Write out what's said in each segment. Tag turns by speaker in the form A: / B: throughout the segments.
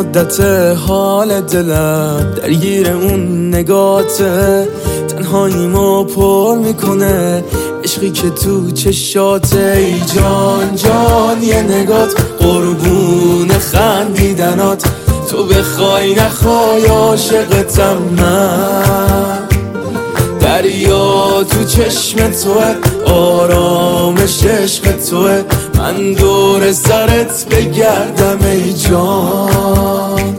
A: مدت حال دلم درگیر اون نگاته، تنهاییمو پر میکنه عشقی که تو چشاته. ای جان جان یه نگات قربون خندیدنات، تو بخوای نخوای عاشقتم من. دریا تو چشم توه، آرامش عشق توه، من دور سرت بگردم ای جان.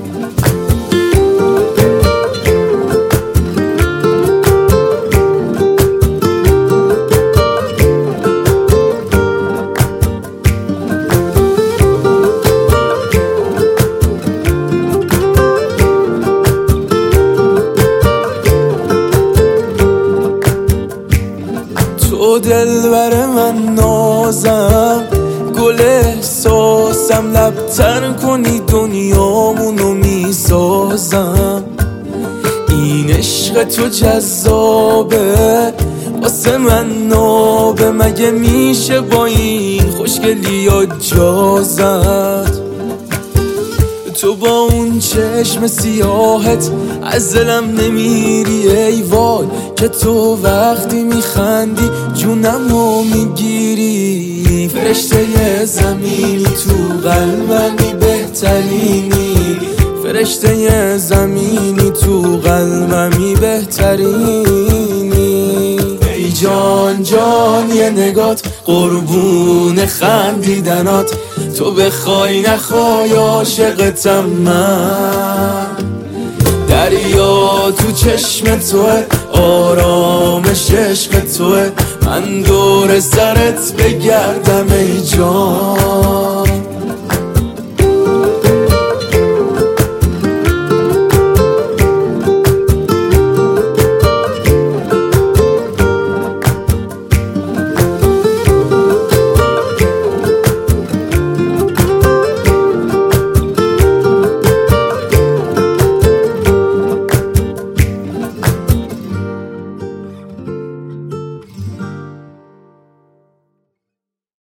A: تو دلبر من نازم، گل احساسم، لبتر کنی دنیامونو میسازم. این عشق تو جذابه واسه من نابه، مگه میشه با این خوشگلی ها جازد؟ تو با اون چشم سیاهت از دلم نمیری ای وای، که تو وقتی میخندی جونمو میگیری. فرشته زمینی تو قلبمی بهترینی، فرشته زمینی تو قلبمی بهترینی. ای جان جان یه نگات قربون خندیدنات، تو بخوای نخوای عاشقتم من. دریا تو چشم توه، آرامش عشق توه، من دور سرت بگردم ای جان.